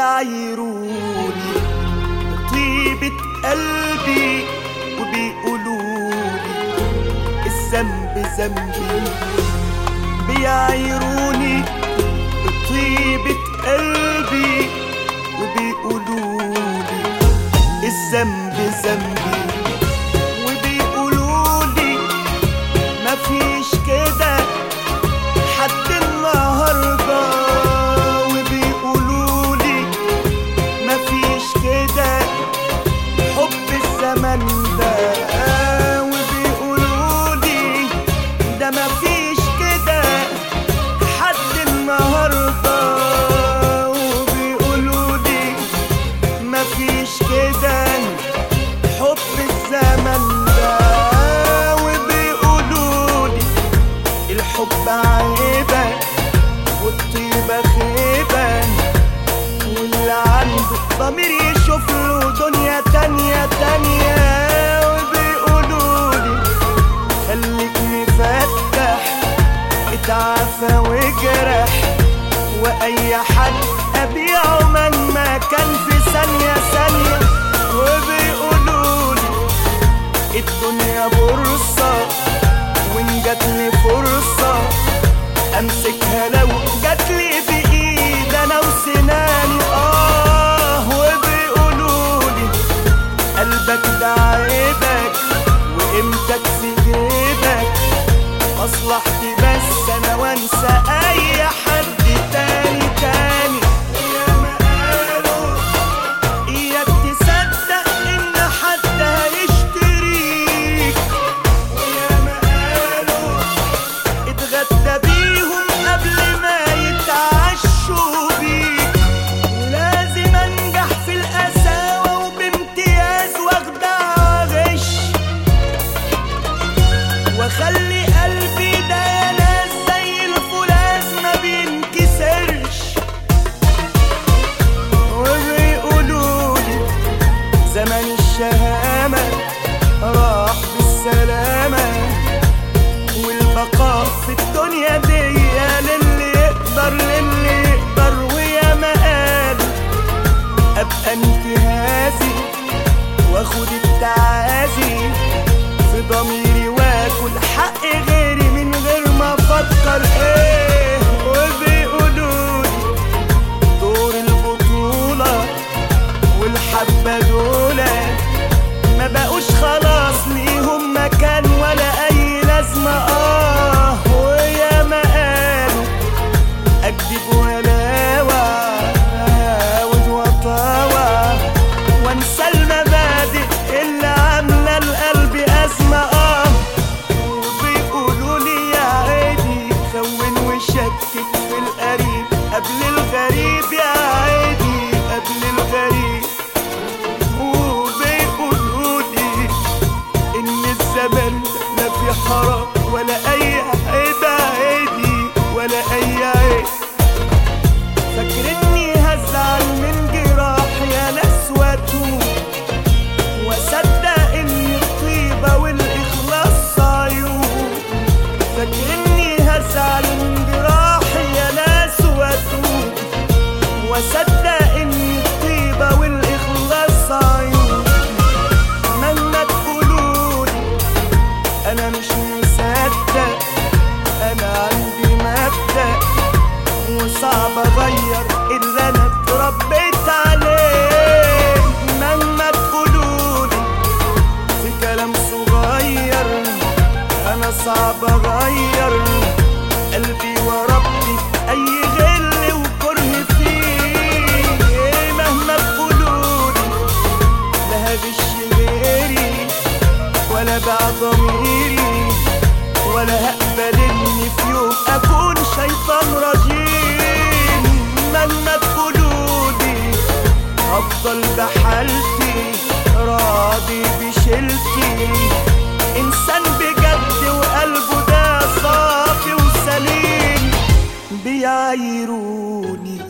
بيعايروني طيبة قلبي وبيقولولي الذنب ذنبي. بيعايروني طيبة قلبي وبيقولولي الذنب ذنبي، وبيقولولي مفيش كده حد النهارده، وبيقولولي مفيش كده حب الزمن ده، وبيقولولي ده مفيش كده حد النهارده، وبيقولولي مفيش كده حب الزمن ده، وبيقولولي الحب عيبة والطيبة خيبة، واللي عنده ضمير يشوف له دنيا تانية تانية. وبيقولولي خليك مفتح اتعافى واجرح، واي حد ابيعه مهما كان في ثانية ثانية. وبيقولولي الدنيا بورصة وان جاتلي فرصة امسكها لو جاتلي بايد انا وسناني. وبيقولولي قلبك ده عيبك وقيمتك في جيبك، مصلحتي بس انا وانسى اي حد تاني تاني. وياما قالوا اياك تصدق ان حد هيشتريك، وياما قالوا اتغدى بيهم قبل ما يتعشوا بيك، ولازم انجح في القساوة وبامتياز واخدع غش، واخلي قلبي ده يا ناس زي الفولاذ ما بينكسرش. وبيقولولي زمن الشهامة راح بالسلامة، والبقاء في الدنيا دي للي يقدر للي يقدر. وياما قالوا ابقى انتهازي واخد التعازي في ضميري واكل حق غيري من غير ما افكر ايه. وبيقولولي دور البطولة والحبة دولة ما بقوش خلاص ليهم مكان ولا اي لازمة. وياما قالوا اكذب ولاوى اهاود وطاوى وانسى المبادئ اللي عاملة القلب ازمة. وبيقولولي يا عيني خون وشكك في القريب قبل الغريب، يا عيني قبل الغريب. وبيقولولي ان الزمن لا في حرام ولا اي عيب عيدي ولا اي عيب. فاكرني هزعل من جراح يا ناس واتوب، واصدق ان الطيبة والاخلاص عيوب. فاكرني هزعل من جراح يا ناس واتوب، واصدق ان الطيبة والاخلاص عيوب. مهما تقولولي انا مش مصدق، انا عندي مبدأ وصعب اغير اللي انا اتربيت عليه. مهما تقولولي في كلام صغير انا صعب اغير قلبي وربي اي غل وكره فيه. مهما تقولولي لا هغش غيري ولا باع ضميري، ولا هقبل اني في يوم اكون شيطان رجيم. مهما تقولولي هفضل بحالتي راضي بشيلتي، انسان بجد وقلبه ده صافي وسليم. بيعايروني